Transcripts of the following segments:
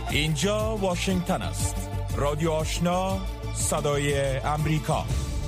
اینجا واشنگتن است. رادیو آشنا، صدای امریکا.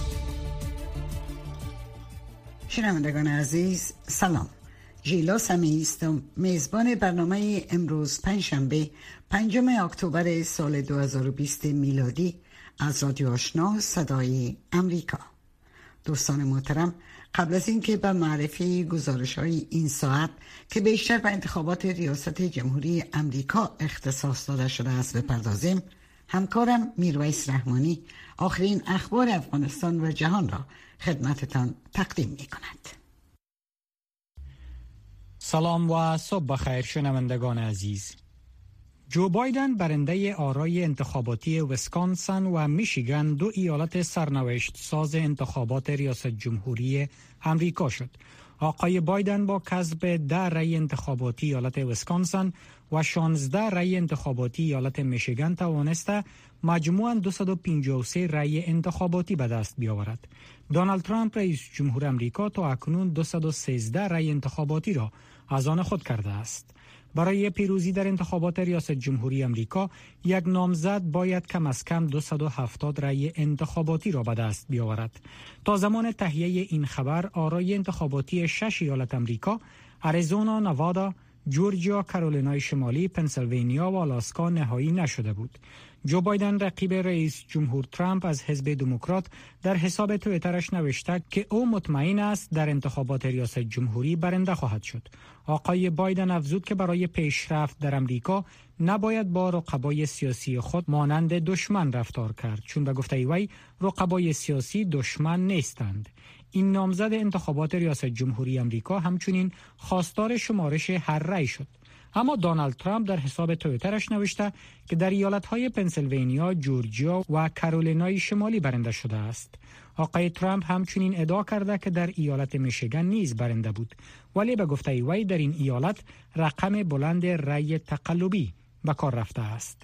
شنوندگان عزیز سلام. ژیلا سمیعی هستم، میزبان برنامه امروز پنجشنبه 5 اکتبر سال 2020 میلادی از رادیو آشنا صدای امریکا. دوستان محترم، قبل از اینکه به معرفی گزارش‌های این ساعت که بیشتر به انتخابات ریاست جمهوری امریکا اختصاص داده شده است بپردازیم، همکارم میرویس رحمانی آخرین اخبار افغانستان و جهان را خدمتتان تقدیم می‌کند. سلام و صبح بخیر شنوندگان عزیز. جو بایدن برنده آرای انتخاباتی ویسکانسن و میشیگان، دو ایالت سرنوشت ساز انتخابات ریاست جمهوری امریکا شد. آقای بایدن با کسب 10 رای انتخاباتی ایالت ویسکانسن و 16 رای انتخاباتی ایالت میشیگان توانسته مجموعاً 253 رای انتخاباتی به دست بیاورد. دونالد ترامپ رئیس جمهور امریکا تا اکنون 213 رای انتخاباتی را از آن خود کرده است. برای پیروزی در انتخابات ریاست جمهوری امریکا، یک نامزد باید کم از کم 270 رای انتخاباتی را به دست بیاورد. تا زمان تهیه این خبر، آرای انتخاباتی 6 ایالت امریکا، اریزونا، نوادا، جورجیا، کارولینای شمالی، پنسیلوانیا و آلاسکا نهایی نشده بود. جو بایدن رقیب رئیس جمهور ترامپ از حزب دموکرات در حساب توییترش نوشته که او مطمئن است در انتخابات ریاست جمهوری برنده خواهد شد. آقای بایدن افزود که برای پیشرفت در امریکا نباید با رقبای سیاسی خود مانند دشمن رفتار کرد، چون به گفته وی رقبای سیاسی دشمن نیستند. این نامزد انتخابات ریاست جمهوری امریکا همچنین خواستار شمارش هر رأی شد. اما دونالد ترامپ در حساب توییترش نوشته که در ایالت‌های پنسیلوانیا، جورجیا و کارولینای شمالی برنده شده است. آقای ترامپ همچنین ادعا کرده که در ایالت میشیگان نیز برنده بود، ولی به گفته وی در این ایالت رقم بلند رأی تقلبی به کار رفته است.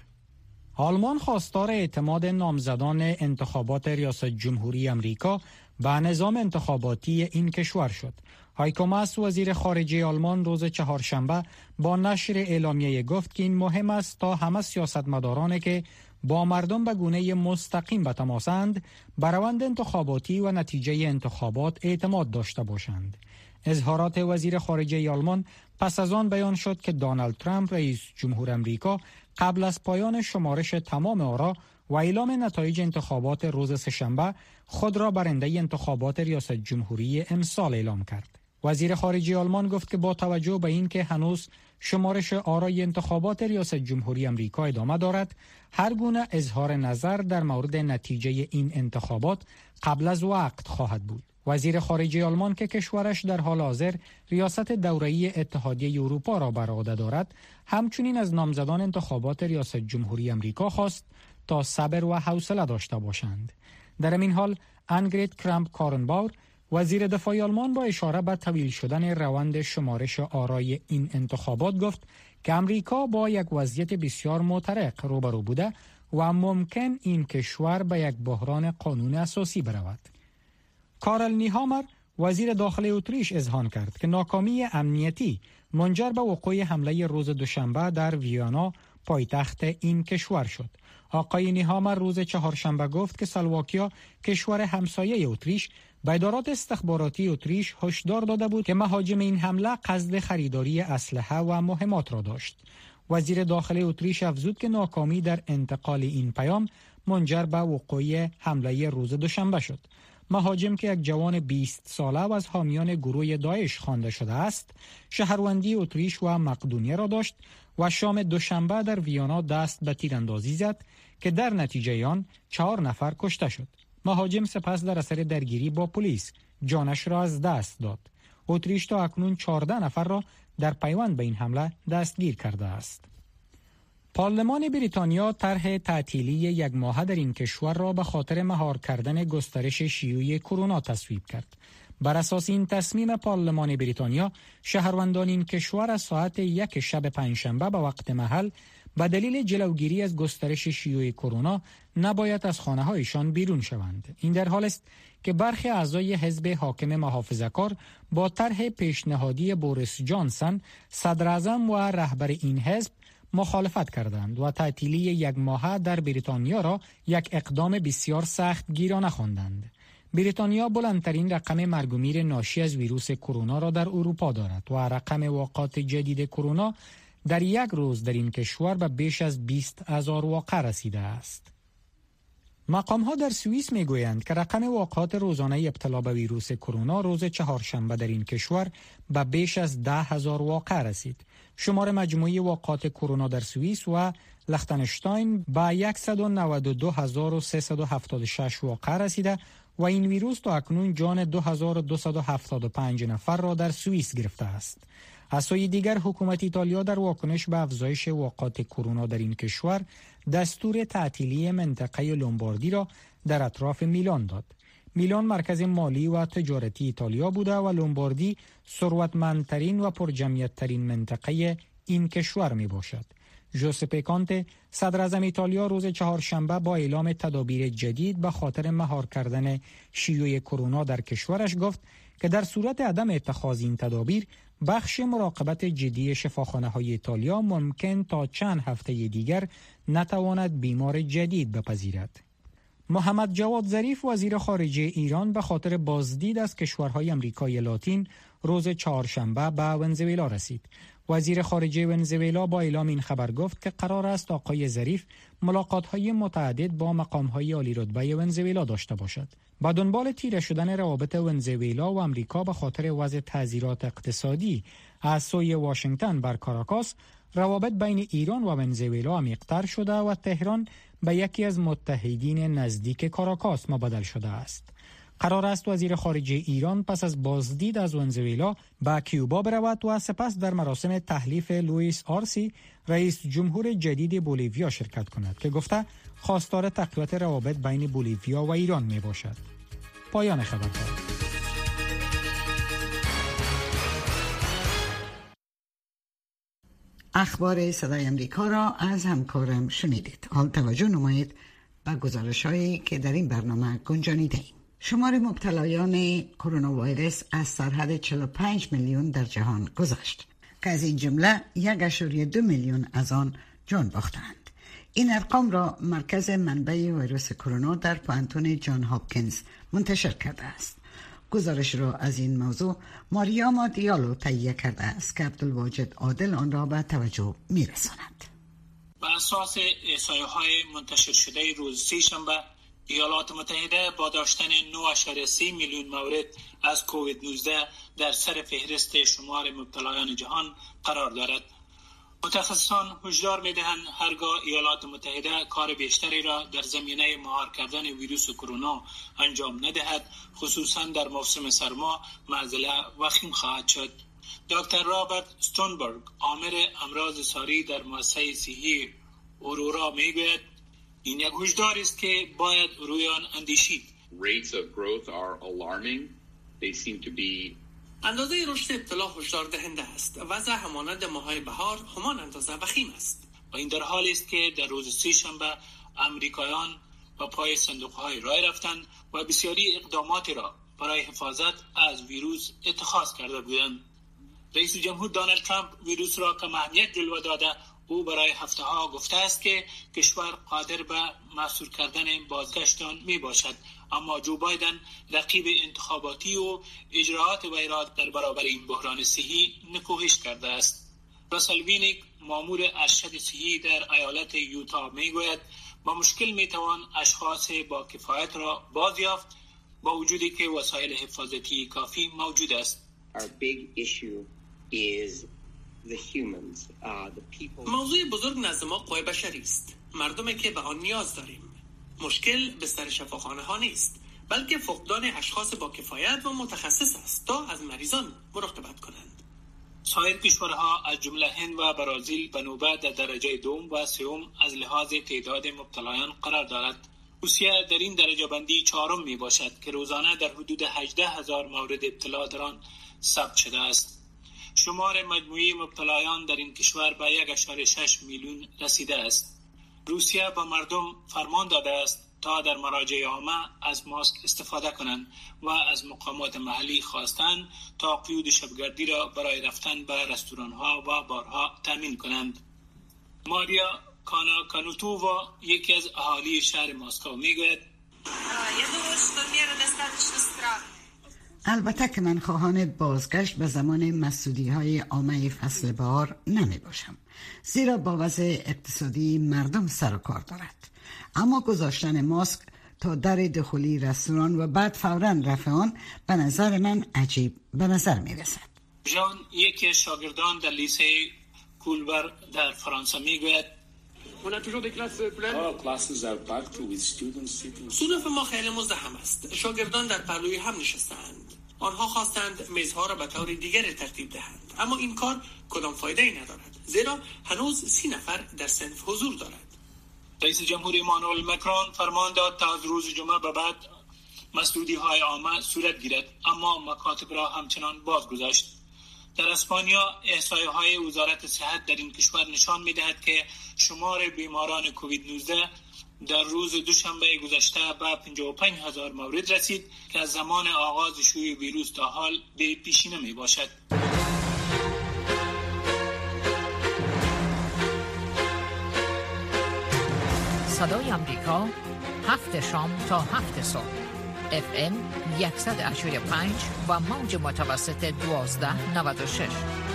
آلمان خواستار اعتماد نامزدان انتخابات ریاست جمهوری امریکا به نظام انتخاباتی این کشور شد. هایکو ماس، وزیر خارجه آلمان، روز چهارشنبه با نشر اعلامیه گفت که این مهم است تا همه سیاستمدارانی که با مردم به گونه مستقیم به تماسند به روند انتخاباتی و نتیجه انتخابات اعتماد داشته باشند. اظهارات وزیر خارجه آلمان پس از آن بیان شد که دونالد ترامپ رئیس جمهور امریکا قبل از پایان شمارش تمام آرا و اعلام نتایج انتخابات روز سه‌شنبه خود را برنده انتخابات ریاست جمهوری امسال اعلام کرد. وزیر خارجه آلمان گفت که با توجه به اینکه هنوز شمارش آرای انتخابات ریاست جمهوری امریکا ادامه دارد، هر گونه اظهار نظر در مورد نتیجه این انتخابات قبل از وقت خواهد بود. وزیر خارجه آلمان که کشورش در حال حاضر ریاست دوره‌ای اتحادیه اروپا را بر عهده دارد، همچنین از نامزدان انتخابات ریاست جمهوری امریکا خواست تا صبر و حوصله داشته باشند. در این حال انگریت کرامپ کارنباور، وزیر دفاع آلمان، با اشاره به طویل شدن روند شمارش آرای این انتخابات گفت که امریکا با یک وضعیت بسیار معترض روبرو بوده و ممکن این کشور به یک بحران قانون اساسی برود. کارل نیهامر، وزیر داخلی اتریش، اذعان کرد که ناکامی امنیتی منجر به وقوع حمله روز دوشنبه در ویانا، پایتخت این کشور شد. آقای نیهامر روز چهارشنبه گفت که سلواکیا، کشور همسایه اتریش، به ادارات استخباراتی اتریش هشدار داده بود که مهاجم این حمله قصد خریداری اسلحه و مهمات را داشت. وزیر داخلی اتریش افزود که ناکامی در انتقال این پیام منجر به وقوع حمله روز دوشنبه شد. مهاجم که یک جوان 20 ساله و از حامیان گروه داعش خوانده شده است، شهروندی اتریش و مقدونیه را داشت و شام دوشنبه در ویانا دست به تیراندازی زد که در نتیجه آن 4 نفر کشته شد. مهاجم سپس در اثر درگیری با پلیس جانش را از دست داد. اتریش تا اکنون 14 نفر را در پیوند به این حمله دستگیر کرده است. پارلمان بریتانیا طرح تعطیلی 1 ماهه در این کشور را به خاطر مهار کردن گسترش شیوع کرونا تصویب کرد. بر اساس این تصمیم پارلمان بریتانیا، شهروندان این کشور از ساعت 1 شب پنجشنبه به وقت محل به دلیل جلوگیری از گسترش شیوع کرونا نباید از خانه‌هایشان بیرون شوند. این در حال است که برخی اعضای حزب حاکم محافظه‌کار با طرح پیشنهادی بوریس جانسن، صدراعظم و رهبر این حزب، مخالفت کردند و تعطیلی 1 ماهه در بریتانیا را یک اقدام بسیار سخت گیرانه خواندند. بریتانیا بلندترین رقم مرگ و میر ناشی از ویروس کرونا را در اروپا دارد و رقم واقعات جدید کرونا در یک روز در این کشور به بیش از 20,000 واقعه رسیده است. مقام‌ها در سوئیس می‌گویند که رقم واقعات روزانه ابتلا به ویروس کرونا روز چهارشنبه در این کشور به بیش از 10,000 واقعه رسید. شمار مجموعی واقعات کرونا در سوئیس و لختنشتاین به 192,376 واقعه رسیده و این ویروس تا اکنون جان 2275 نفر را در سوئیس گرفته است. از سوی دیگر حکومت ایتالیا در واکنش به افزایش واقعات کرونا در این کشور دستور تعطیلی منطقه لومباردی را در اطراف میلان داد. میلان مرکز مالی و تجارتی ایتالیا بوده و لومباردی ثروتمندترین و پرجمعیت‌ترین منطقه این کشور می باشد. ژوزپه کانته صدر اعظم ایتالیا روز چهارشنبه با اعلام تدابیر جدید به خاطر مهار کردن شیوع کرونا در کشورش گفت که در صورت عدم اتخاذ این تدابیر بخش مراقبت جدی شفاخانه‌های ایتالیا ممکن تا چند هفته دیگر نتواند بیمار جدید بپذیرد. محمد جواد ظریف وزیر خارجه ایران به خاطر بازدید از کشورهای آمریکای لاتین روز چهارشنبه به ونزوئلا رسید. وزیر خارجه ونزوئلا با اعلام این خبر گفت که قرار است آقای ظریف ملاقات‌های متعدد با مقام‌های عالی‌رتبه ونزوئلا داشته باشد. با دنبال تیره شدن روابط ونزوئلا و آمریکا به خاطر وضع تعزیرات اقتصادی از سوی واشنگتن بر کاراکاس، روابط بین ایران و ونزوئلا عمیق‌تر شده و تهران به یکی از متحدین نزدیک کاراکاس مبادل شده است. قرار است وزیر خارجه ایران پس از بازدید از ونزوئلا به کیوبا برود و سپس در مراسم تحلیف لوئیس آرسی رئیس جمهور جدید بولیویا شرکت کند که گفته خواستار تقویت روابط بین بولیویا و ایران می باشد. پایان خبرها. اخبار صدای امریکا را از همکارم شنیدید. حال توجه نمایید به گزارش‌هایی که در این برنامه گنجانیده ایم. شمار مبتلایان کرونا ویروس از سرحد 45 میلیون در جهان گذشت که از این جمله 1.2 میلیون از آن جان باختند. این ارقام را مرکز منبع ویروس کرونا در پانتون جان هاپکینز منتشر کرده است. گزارش را از این موضوع ماریاما دیالو تهیه کرده است که عبدالواجد عادل آن را به توجه می‌رساند. بر اساس احصایه‌های منتشر شده روز سه‌شنبه، ایالات متحده با داشتن 9.3 میلیون مورد از کووید 19 در سر فهرست شمار مبتلایان جهان قرار دارد. متخصصان هشدار می‌دهند هرگاه ایالات متحده کار بیشتری را در زمینه مهار کردن ویروس کرونا انجام ندهد، خصوصا در موسم سرما، معضله وخیم خواهد شد. دکتر رابرت استونبرگ، عامل امراض ساری در مؤسسه صحی اورورا میگوید این یک هشدار است که باید روی آن اندیشید. Rates of growth are alarming. They seem to be اندازه رشد ابتلا هشدار دهنده است. وضع همانند ماهای بهار همان اندازه وخیم است. و این در حالی است که در روز سه‌شنبه امریکایان با پای صندوق‌های رای رفتند و بسیاری اقداماتی را برای حفاظت از ویروس اتخاذ کرده بودند. رئیس جمهور دونالد ترامپ ویروس را کم اهمیت جلوه داده. او برای هفته‌ها گفته است که کشور قادر به محصور کردن بازگشت آن می باشد، اما جو بایدن رقیب انتخاباتی و اجراءات وی را در برابر این بحران صحی نکوهش کرده است. راسل وینیک، مامور ارشد صحی در ایالت یوتا میگوید با مشکل میتوان اشخاص با کفایت را بازیافت با وجودی که وسایل حفاظتی کافی موجود است. Our big issue is the humans, the people. موضوع بزرگ نزد ما قوای بشری است. مردمی که به آن نیاز داریم. مشکل بستر شفاخانه ها نیست، بلکه فقدان اشخاص با کفایت و متخصص است تا از مریضان مراقبت کنند. سایر کشورها از جمله هند و برزیل به نوبت در درجه دوم و سوم از لحاظ تعداد مبتلایان قرار دارد. روسیه در این درجه بندی چهارم می باشد که روزانه در حدود 18,000 مورد ابتلا در آن ثبت شده است. شمار مجموعی مبتلایان در این کشور به 1.6 میلیون رسیده است. روسیه به مردم فرمان داده است تا در مراجع عامه از ماسک استفاده کنند و از مقامات محلی خواستند تا قیود شبگردی را برای رفتن به رستوران‌ها و بارها تامین کنند. ماریا کانوتووا یکی از اهالی شهر مسکو میگوید البته که من خواهان بازگشت به زمان مسدودی‌های عامه فصل بهار نمی باشم، زیرا با وضع اقتصادی مردم سر و کار دارد. اما گذاشتن ماسک تا در دخولی رستوران و بعد فوراً رفع آن به نظر من عجیب به نظر می رسد. ژان یکی از شاگردان در لیسه کولبر در فرانسه می گوید صنوف ما خیلی مزدحم است. شاگردان در پهلوی هم نشستند. آنها خواستند میزها را به طور دیگری ترتیب دهند، اما این کار کدام فایده ای ندارد، زیرا هنوز 30 نفر در صنف حضور دارد. رئیس جمهور ایمانوئل مکرون فرمان داد تا از روز جمعه به بعد مسدودی های عامه صورت گیرد، اما مکاتب را همچنان باز گذاشت. در اسپانیا احصایه های وزارت صحت در این کشور نشان می دهد که شمار بیماران کووید 19 در روز دوشنبه گذشته به 55,000 مورد رسید که از زمان آغاز شیوع ویروس تا حال به پیشینه می باشد. صدای آمریکا 7 شام تا 7 صبح FM 185 و موج متوسط 1296.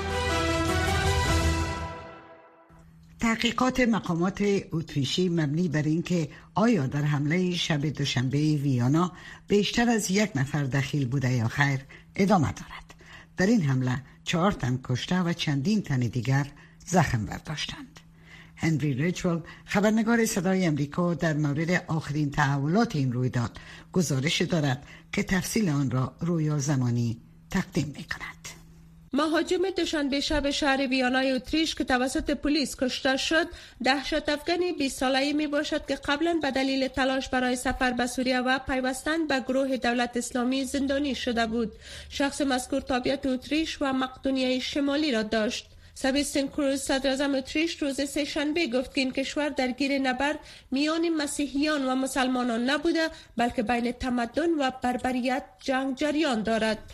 تحقیقات مقامات اتریشی مبنی بر اینکه آیا در حمله شب دوشنبه ویانا بیشتر از 1 نفر دخیل بوده یا خیر ادامه دارد. در این حمله 4 تن کشته و چندین تن دیگر زخم برداشتند. هنری ریچول خبرنگار صدای امریکا در مورد آخرین تحولات این رویداد گزارش دارد که تفصیل آن را رویا زمانی تقدیم می کند. مهاجم دوشنبه شب شهر ویانای اتریش که توسط پلیس کشته شد، دهشت افغانی 20 ساله‌ای می باشد که قبلا به دلیل تلاش برای سفر به سوریه و پیوستن به گروه دولت اسلامی زندانی شده بود. شخص مذکور تابعیت اتریش و مقدونیه شمالی را داشت. سباستین کروز صدراعظم اتریش روز سه‌شنبه گفت که این کشور درگیر نبرد میان مسیحیان و مسلمانان نبوده، بلکه بین تمدن و بربریت جنگ جریان دارد.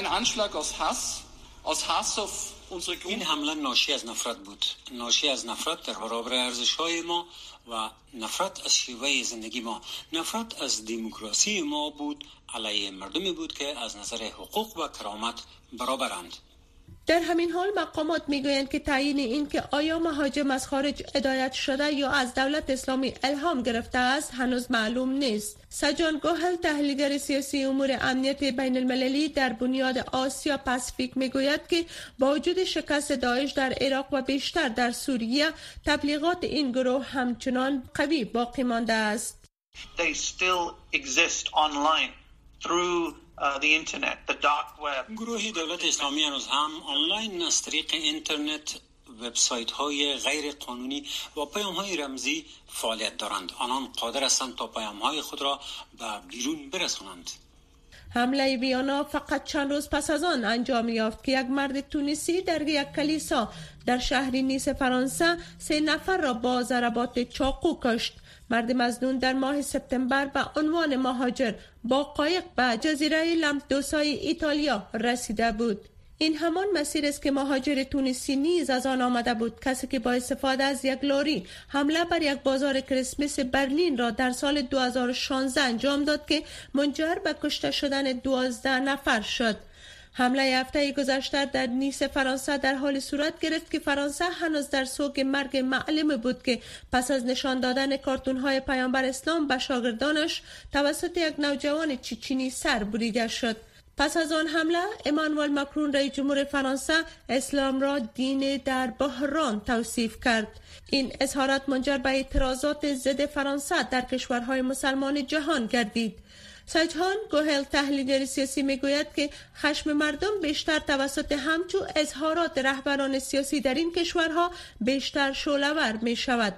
این حمله ناشی از نفرت بود، ناشی از نفرت در برابر ارزش‌های ما و نفرت از شیوه زندگی ما، نفرت از دموکراسی ما بود، علیه مردمی بود که از نظر حقوق و کرامت برابرند. در همین حال مقامات میگویند که تعیین این که آیا مهاجم از خارج هدایت شده یا از دولت اسلامی الهام گرفته است هنوز معلوم نیست. سجان گوهل تحلیلگر سیاسی امور امنیت بین المللی در بنیاد آسیا پاسیفیک میگوید که با وجود شکست داعش در عراق و بیشتر در سوریه، تبلیغات این گروه همچنان قوی باقی مانده است. They still exist online through the internet, the dark web. گروه دولت اسلامی هنوز هم آنلاین از طریق اینترنت، وبسایت های غیر قانونی و پیام های رمزی فعالیت دارند. آنان قادر هستند تا پیام های خود را به بیرون برسانند. حمله ویانا فقط چند روز پس از آن انجام یافت که یک مرد تونسی در یک کلیسا در شهر نیس فرانسه 3 نفر را با ضربات چاقو کشت. مرد مظنون در ماه سپتامبر به عنوان مهاجر با قایق به جزیره لامپدوسای ایتالیا رسیده بود. این همان مسیر است که مهاجر تونسی نیز از آن آمده بود، کسی که با استفاده از یک لاری حمله بر یک بازار کریسمس برلین را در سال 2016 انجام داد که منجر به کشته شدن 12 نفر شد. حمله هفته گذشته در نیس فرانسه در حال صورت گرفت که فرانسه هنوز در سوگ مرگ معلم بود که پس از نشان دادن کارتون‌های پیامبر اسلام به شاگردانش توسط یک نوجوان چچنی سر بریده شد. پس از آن حمله، ایمانوئل مکرون رئیس جمهور فرانسه اسلام را دین در بحران توصیف کرد. این اظهارات منجر به اعتراضات ضد فرانسه در کشورهای مسلمان جهان گردید. سجان گوهل تحلیلگر سیاسی میگوید که خشم مردم بیشتر توسط همچو اظهارات رهبران سیاسی در این کشورها بیشتر شعله‌ور می شود.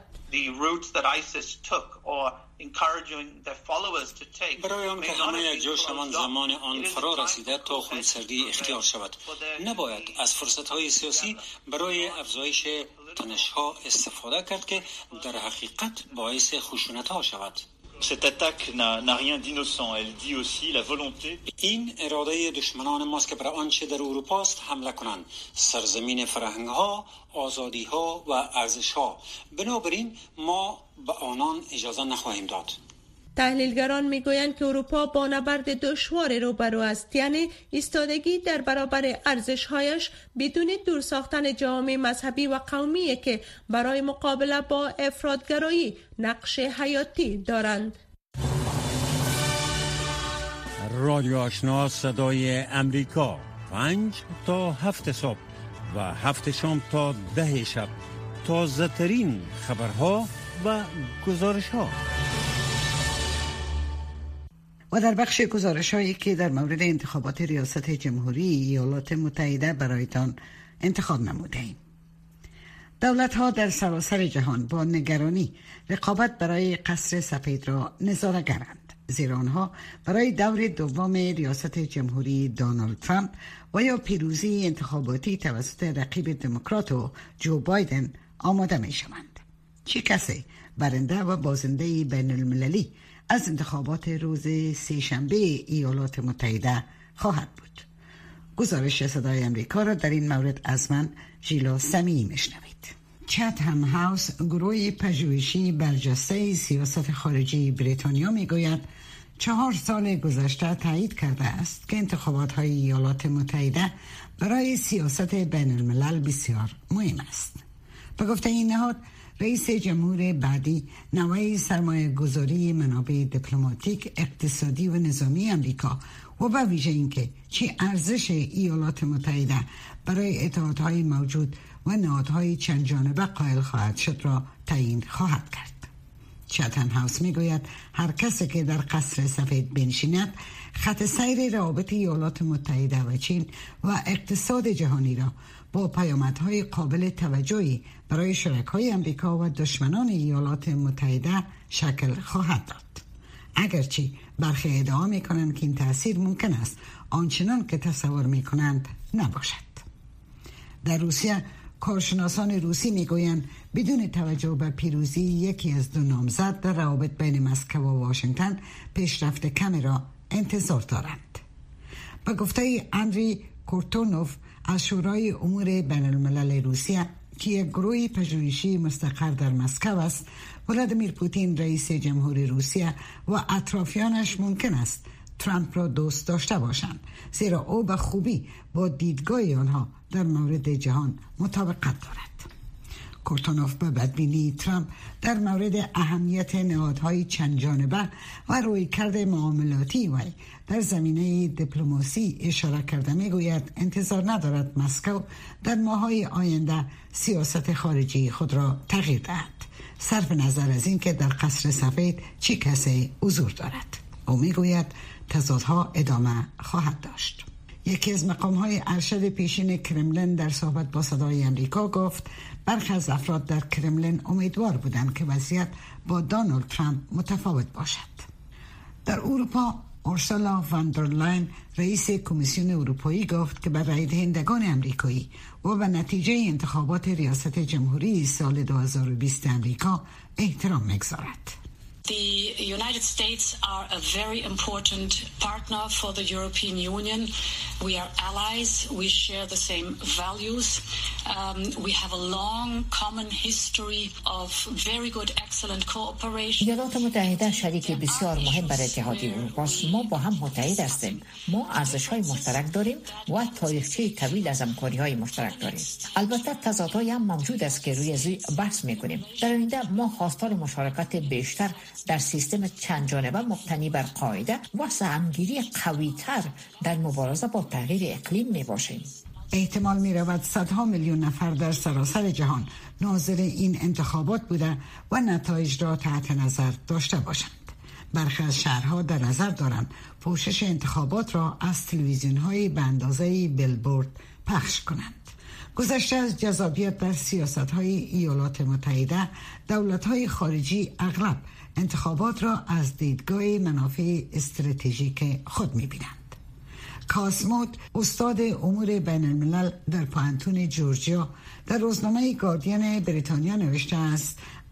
برای آن که همه جوش همان زمان آن فرا رسیده تا خونسردی اختیار شود، نباید از فرصت‌های سیاسی برای افزایش تنش‌ها استفاده کرد که در حقیقت باعث خشونت‌ها شود. Cette attaque n'a rien d'innocent. Elle dit aussi la volonté. این اراده دشمنان ماست که برای آنچه در اروپا است حمله کنند، سرزمین فرهنگ ها، آزادی ها و ارزش ها. بنابراین ما به آنان اجازه نخواهیم داد. تحلیلگران میگویند که اروپا با نبرد دشوار روبرو است، یعنی ایستادگی در برابر ارزش‌هایش بدون دور ساختن جامعه مذهبی و قومی که برای مقابله با افراط‌گرایی نقش حیاتی دارند. رادیو آشنا صدای امریکا 5 تا 7 صبح و 7 شام تا 10 شب، تازه ترین خبرها و گزارش ها. و در بخش گزارش هایی که در مورد انتخابات ریاست جمهوری ایالات متحده برایتان انتخاب نموده ایم. دولت ها در سراسر جهان با نگرانی رقابت برای قصر سفید را نظاره‌گرند، زیرا آنها برای دور دوم ریاست جمهوری دونالد ترامپ و یا پیروزی انتخاباتی توسط رقیب دموکرات جو بایدن آماده می شوند. چه کسی برنده و بازنده بین المللی از انتخابات روز سه‌شنبه ایالات متحده خواهد بود؟ گزارش صدای امریکا را در این مورد از من ژیلا سمیعی میشنوید. چتهم هاوس، گروه پژوهشی برجسته سیاست خارجی بریتانیا، میگوید 4 سال گذشته تایید کرده است که انتخابات های ایالات متحده برای سیاست بین الملل بسیار مهم است. به گفته این نهاد، رئیس جمهور بعدی نوع سرمایه گذاری منابع دیپلماتیک، اقتصادی و نظامی امریکا و به ویژه اینکه چه ارزش ایالات متحده برای اتحادهای موجود و نهادهای چند جانبه قائل خواهد شد را تعیین خواهد کرد. چتهم هاوس میگوید هر کسی که در قصر سفید بنشیند خط سیر روابط ایالات متحده و چین و اقتصاد جهانی را با پیامدهای قابل توجهی برای شرکای امریکا و دشمنان ایالات متحده شکل خواهد داد. اگرچه برخی ادعا میکنند که این تأثیر ممکن است آنچنان که تصور میکنند نباشد. در روسیه کارشناسان روسی میگویند بدون توجه به پیروزی یکی از 2 نامزد در روابط بین مسکو و واشنگتن پیشرفت کمی را انتظار دارند. به گفته اندری کورتونوف از شورای امور بین الملل روسیه که یک گروه پژوهشی مستقر در مسکو است، ولادیمیر پوتین رئیس جمهور روسیه و اطرافیانش ممکن است ترامپ را دوست داشته باشند، زیرا او به خوبی با دیدگاه آنها در مورد جهان مطابقت دارد. کورتونوف به بدبینی ترامپ در مورد اهمیت نهادهای چند جانبه و رویکرد معاملاتی وی در زمینه دیپلماسی اشاره کرده میگوید انتظار ندارد مسکو در ماه‌های آینده سیاست خارجی خود را تغییر دهد، صرف نظر از اینکه در قصر سفید چه کسی حضور دارد. او میگوید تضادها ادامه خواهد داشت. یکی از مقام‌های ارشد پیشین کرملین در صحبت با صدای امریکا گفت برخی از افراد در کرملین امیدوار بودند که وضعیت با دونالد ترامپ متفاوت باشد. در اروپا اورسولا وان در لاین رئیس کمیسیون اروپایی گفت که بر رای دهندگان امریکایی و به نتیجه انتخابات ریاست جمهوری سال 2020 امریکا احترام می‌گذارد. The United States are a very important partner for the European Union. We are allies. We share the same values. We have a long common history of very good, excellent cooperation. ایالات متحده شریک بسیار مهم برای اتحادیه اروپا است. ما با هم متحد هستیم. ما ارزش‌های مشترک داریم و تاریخچه طویل از همکاری‌های مشترک داریم. البته تضادهای هم موجود است که روی ازی بحث می‌کنیم. در آینده ما خواستار مشارکت بیشتر در سیستم چند جانبه مبتنی بر قاعده و سهمگیری قوی‌تر در مبارزه با تغییر اقلیم میباشیم. احتمال می‌رود صدها میلیون نفر در سراسر جهان ناظر این انتخابات بوده و نتایج را تحت نظر داشته باشند. برخی از شهرها در نظر دارند پوشش انتخابات را از تلویزیون‌های به اندازه بیلبورد پخش کنند. گذشته از جذابیت در سیاست‌های ایالات متحده، دولت‌های خارجی اغلب انتخابات را از دیدگاه منافع استراتژیک خود می‌بینند. کاسمود، استاد امور بین الملل در پانتون جورجیا، در روزنامه گاردین بریتانیا نوشته است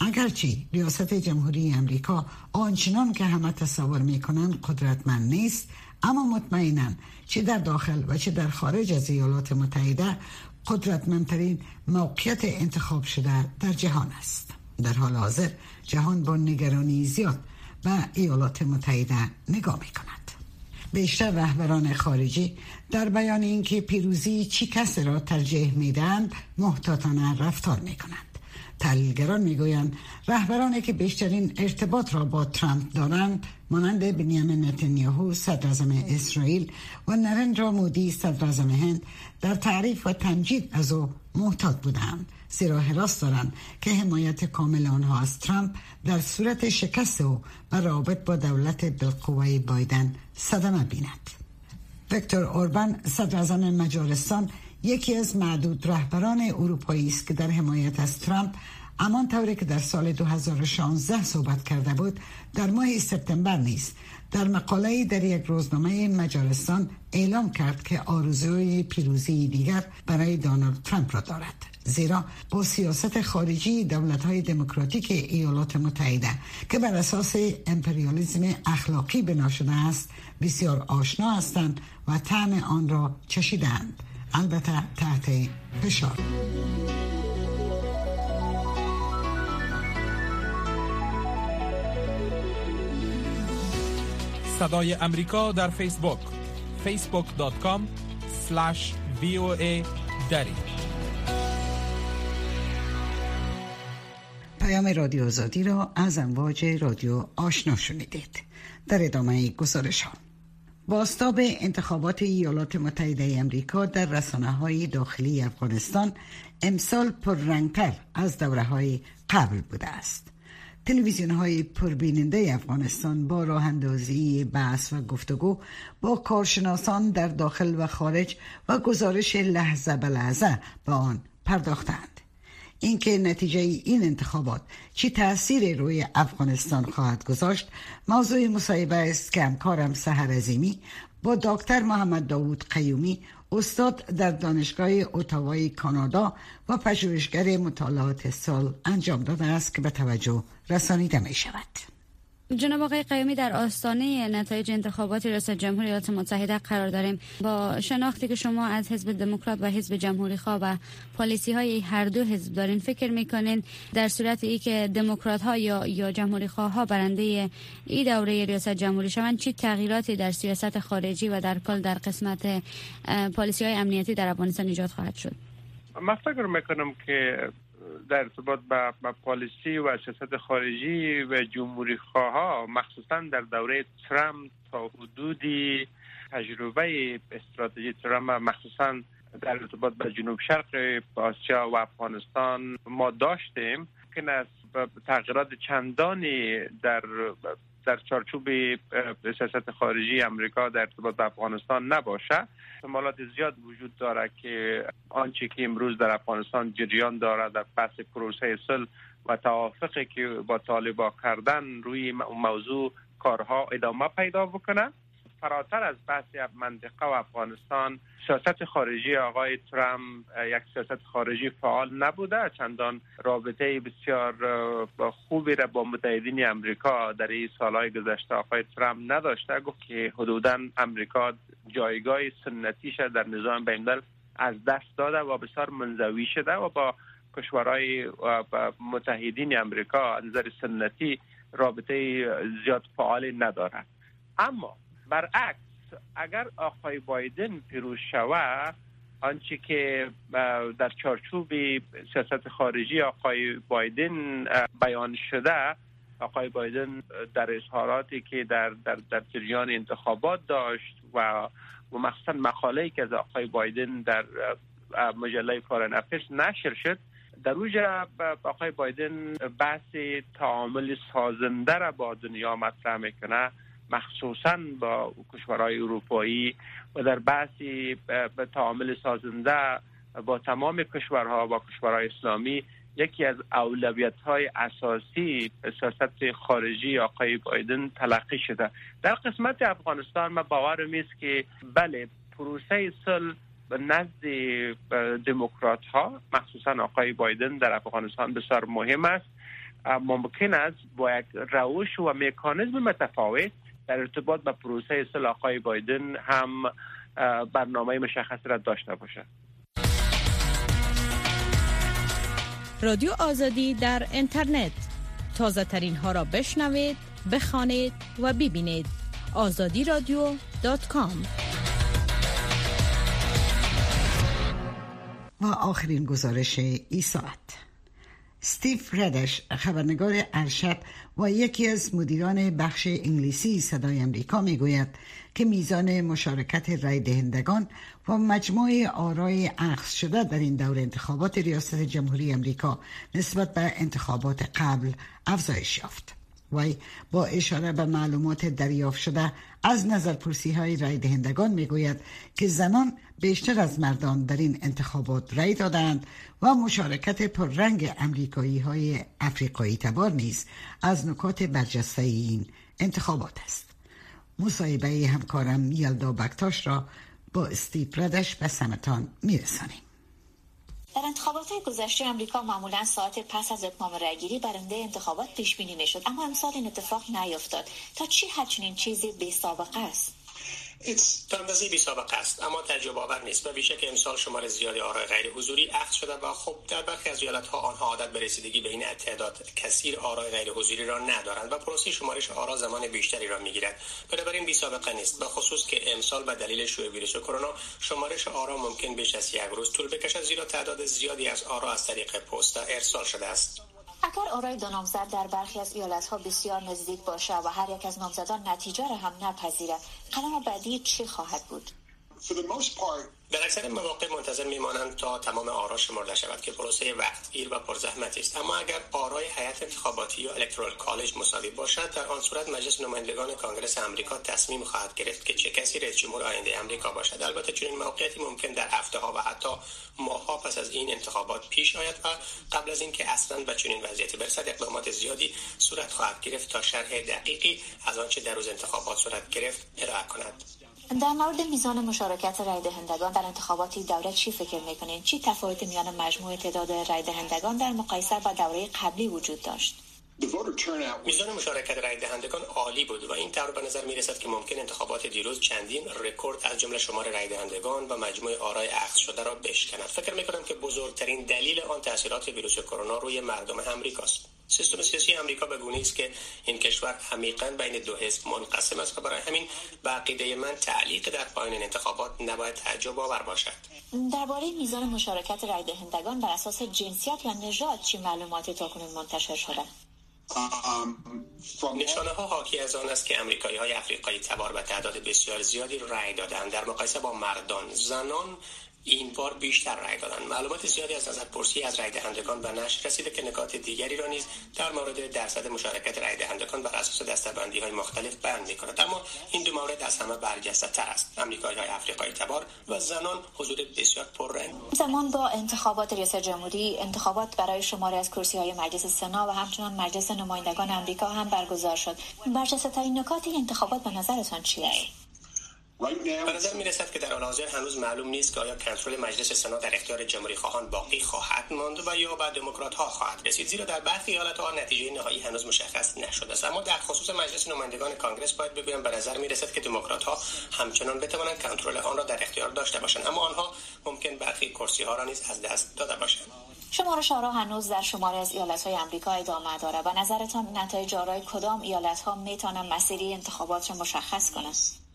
اگرچه ریاست جمهوری امریکا آنچنان که همه تصور میکنن قدرتمند نیست، اما مطمئناً چه در داخل و چه در خارج از ایالات متحده قدرتمندترین موقعیت انتخاب شده در جهان است. در حال حاضر جهان با نگرانی زیاد به ایالات متحده نگاه میکند. بیشتر رهبران خارجی در بیان اینکه پیروزی چی کسی را ترجیح میدهند محتاطانه رفتار میکنند. تحلیلگران میگویند رهبرانی که بیشترین ارتباط را با ترامپ دارند مانند بنیامین نتانیاهو صدراعظم اسرائیل و نرندرا مودی صدراعظم هند در تعریف و تمجید از او محتاط بودند، زیرا حراس دارند که حمایت کامل آنها از ترامپ در صورت شکست او و رابط با دولت بالقوه بایدن صدمه بیند. ویکتور اوربان صدراعظم مجارستان یکی از معدود رهبران اروپایی است که در حمایت از ترامپ همان طوری که در سال 2016 صحبت کرده بود در ماه سپتامبر نیز در مقاله‌ای در یک روزنامه مجارستان اعلام کرد که آرزوی پیروزی دیگر برای دونالد ترامپ را دارد، زیرا با سیاست خارجی دولت‌های دموکراتیک ایالات متحده که بر اساس امپریالیسم اخلاقی بنا شده است بسیار آشنا هستند و طعم آن را چشیدند، البته تحت فشار. صدای امریکا در فیسبوک facebook.com/VOA دری. پیام رادیو آزادی را از امواج رادیو آشنا شنیدید. در ادامه گزارش ها، بازتاب انتخابات ایالات متحده امریکا در رسانه‌های داخلی افغانستان امسال پررنگ‌تر از دوره‌های قبل بوده است. تلویزیون‌های پربیننده افغانستان با راه اندازی بحث و گفتگو با کارشناسان در داخل و خارج و گزارش لحظه به لحظه به آن پرداختند. اینکه نتیجه این انتخابات چی تأثیر روی افغانستان خواهد گذاشت موضوع مصاحبه است که همکارم سحر عظیمی با دکتر محمد داوود قیومی، استاد در دانشگاه اتاوای کانادا و پژوهشگر مطالعات سال انجام داده است که به توجه رسانیده می شود. جناب آقای قیومی، در آستانه نتایج انتخابات ریاست جمهوری ایالات متحده قرار داریم. با شناختی که شما از حزب دموکرات و حزب جمهوری خواه و پالیسی های هر دو حزب دارین، فکر میکنین در صورت ای که دموکرات ها یا جمهوری خواه ها برنده این دوره ریاست جمهوری شوند چه تغییراتی در سیاست خارجی و در کل در قسمت پالیسی های امنیتی در افغانستان ایجاد خواهد شد؟ من فکر میکنم که در ارتباط با پالیسی و سیاست خارجی و جمهوری خواها مخصوصا در دوره ترامپ تا حدودی تجربه استراتژی ترامپ مخصوصا در ارتباط با جنوب شرق آسیا و افغانستان ما داشتیم که تغییرات چندانی در چارچوب سیاست خارجی امریکا در ارتباط با افغانستان نباشه. احتمالات زیاد وجود داره که آنچه که امروز در افغانستان جریان دارد در پس پروسه صلح و توافقی که با طالبان کردن روی موضوع کارها ادامه پیدا بکنه. فراتر از بحث منطقه و افغانستان، سیاست خارجی آقای ترامپ یک سیاست خارجی فعال نبوده. چندان رابطه بسیار خوبی را با متحدین امریکا در این سالهای گذشته آقای ترامپ نداشته. گفت که حدوداً امریکا جایگاه سنتیش در نظام بین‌الملل از دست داده و بسیار منزوی شده و با کشورهای متحدین امریکا از نظر سنتی رابطه زیاد فعالی ندارد. اما برعکس، اگر آقای بایدن پیروز شود، آنچه که در چارچوب سیاست خارجی آقای بایدن بیان شده، آقای بایدن در اظهاراتی که در جریان انتخابات داشت و مخصوصا مقاله‌ای که از آقای بایدن در مجله فارن افیرز نشر شد، در اوجا آقای بایدن بحث تعامل سازنده را با دنیا مطرح میکنه، مخصوصا با کشورهای اروپایی، و در بحثی به تعامل سازنده با تمام کشورها و کشورهای اسلامی یکی از اولویت‌های اساسی سیاست خارجی آقای بایدن تلقی شده. در قسمت افغانستان من باورم است که بله، پروسه صلح نزد دموکرات ها مخصوصا آقای بایدن در افغانستان بسیار مهم است. ممکن است با یک روش و مکانیزم متفاوت در ارتباط با پروسه اصلاح آقای بایدن هم برنامه مشخص را داشته باشد. رادیو آزادی در اینترنت، تازه ترین ها را بشنوید، بخوانید و ببینید. azadiradio.com. و آخرین گزارش این ساعت. استیو ردش، خبرنگار ارشد و یکی از مدیران بخش انگلیسی صدای امریکا، میگوید که میزان مشارکت رای دهندگان و مجموع آرای اخذ شده در این دور انتخابات ریاست جمهوری امریکا نسبت به انتخابات قبل افزایش یافت. وی با اشاره به معلومات دریافت شده از نظرپرسی های رای دهندگان میگوید که زنان بیشتر از مردان در این انتخابات رای دادند و مشارکت پررنگ امریکایی های افریقایی تبار نیز از نکات برجسته این انتخابات است. مصاحبه همکارم یلدا بکتاش را با استیو ردش به سمتان میرسانیم. در انتخابات گذشته آمریکا معمولا ساعت پس از اتمام رأیگیری برنده انتخابات پیش بینی میشد، اما امسال این اتفاق نیفتاد. تا چی حد چنین چیزی بی سابقه است؟ تا اندازه بی سابقه است، اما تعجب آور نیست، به ویژه که امسال شمار زیادی آرای غیر حضوری اخذ شده و خب در برخی از ایالت‌ها آنها عادت به رسیدگی به این تعداد کثیر آرای غیر حضوری را ندارند و پروسه شمارش آرا زمان بیشتری را میگیرد. بنابراین بی سابقه نیست، به خصوص که امسال به دلیل شیوع ویروس کرونا شمارش آرا ممکن بیش از یک روز طول بکشد، زیرا تعداد زیادی از آرا از طریق پستا ارسال شده است. اگر آرای دو نامزد در برخی از ایالت‌ها بسیار نزدیک باشد و هر یک از نامزدان نتیجه را هم نپذیرد، قدم بعدی چی خواهد بود؟ در اکثر مواقع منتظر میمانند تا تمام آرا شمرده شود که پروسه وقتگیر و پرزحمت است، اما اگر آرای هیئت انتخاباتی یا الکترال کالج مساوی باشد، در آن صورت مجلس نمایندگان کانگرس آمریکا تصمیم خواهد گرفت که چه کسی رئیس جمهور آینده آمریکا باشد. البته چنین موقعیتی ممکن در هفته‌ها و حتی ماه‌ها پس از این انتخابات پیش آید و قبل از اینکه اصلاً به چنین وضعیتی برسد اقدامات زیادی صورت خواهد گرفت تا شرح دقیقی از آنچه در روز انتخابات صورت گرفت ارائه کند. در مورد میزان مشارکت رای دهندگان در انتخابات این دوره چی فکر میکنین؟ چی تفاوتی میان مجموع تعداد رای دهندگان در مقایسه با دوره قبلی وجود داشت؟ میزان مشارکت رای دهندگان عالی بود و این طور به نظر میرسد که ممکن انتخابات دیروز چندین رکورد از جمله شمار رای دهندگان و مجموع آرای اخذ شده را بشکند. فکر میکنم که بزرگترین دلیل آن تاثیرات ویروس کرونا روی مردم امریکاست. سیستم سیاسی آمریکا به گونه‌ای است که این کشور عمیقاً بین دو حزب منقسم است و برای همین به عقیده من تعلیق در پایان انتخابات نباید تعجب آور باشد. درباره میزان مشارکت رای دهندگان بر اساس جنسیت یا نژاد چه معلوماتی تاکنون منتشر شده؟ نشانه ها حاکی از آن است که امریکایی های افریقایی تبار به تعداد بسیار زیادی رای دادند. در مقایسه با مردان، زنان این بار بیشتر رای دادند. معلومات زیادی از نظرپرسی از رای دهندگان به نشر رسیده که نکات دیگری را نیز در مورد درصد مشارکت رای دهندگان بر اساس دسته‌بندی های مختلف بیان می‌کند، اما این دو مورد از همه برجسته تر است: امریکایی های افریقایی تبار و زنان حضور بسیار پررنگ. زمان با انتخابات ریاست جمهوری، انتخابات برای شماری از کرسی‌های مجلس سنا و همچنین مجلس نمایندگان آمریکا هم برگزار شد. برجسته‌ترین نکات این انتخابات به نظرتان چیه؟ به نظر می رسد که در حال حاضر هنوز معلوم نیست که آیا کنترل مجلس سنا در اختیار جمهوری خواهان باقی خواهد ماند و یا به دموکرات ها خواهد رسید، زیرا در برخی ایالت ها نتیجه نهایی هنوز مشخص نشده است. اما در خصوص مجلس نمایندگان کانگرس باید بگویم به نظر می رسد که دموکرات ها همچنان بتوانند کنترل آن را در اختیار داشته باشند، اما آنها ممکن برخی کرسی ها را نیز از دست داده باشند. شمارش آرا هنوز در شماری از ایالت‌های آمریکا ادامه دارد. به نظرتان نتایج آرای کدام ایالت‌ها میتوانند مسیری انتخابات را مشخص کنند؟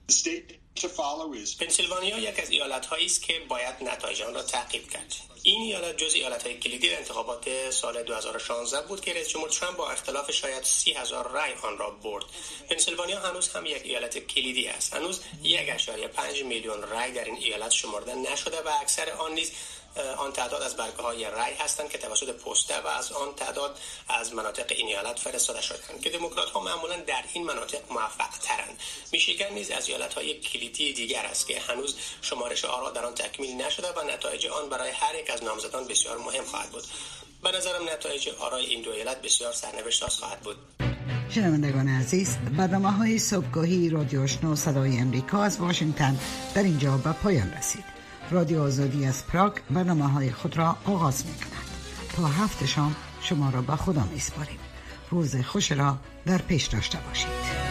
پنسیلوانیا یک از ایالت‌هایی است که باید نتایج آن را تعقیب کرد. این ایالت جزء ایالت‌های کلیدی در انتخابات سال 2016 بود که رئیس جمهور ترامپ با اختلاف شاید 30,000 رای آن را برد. پنسیلوانیا هنوز هم یک ایالت کلیدی است. هنوز 1.5 میلیون رای در این ایالت شمرده نشده و اکثر آن نیز آن تعداد از برگه‌های رای هستند که توسط پسته و از آن تعداد از مناطق این ایالت فرستاده شدند که دموکرات‌ها معمولاً در این مناطق موفق‌ترند. میشیگان نیز از ایالت‌های کلیدی دیگر است که هنوز شمارش آرا در آن تکمیل نشده و نتایج آن برای هر یک از نامزدان بسیار مهم خواهد بود. به نظرم نتایج آرای این دو ایالت بسیار سرنوشت‌ساز خواهد بود. شنوندگان عزیز، برنامه‌های صبحگاهی رادیو آشنا صدای امریکا از واشنگتن در اینجا به پایان رسید. رادیو آزادی از پراگ برنامه‌های خود را آغاز می‌کند. تا هفت شام شما را به خدا می‌سپاریم. روز خوش را در پیش داشته باشید.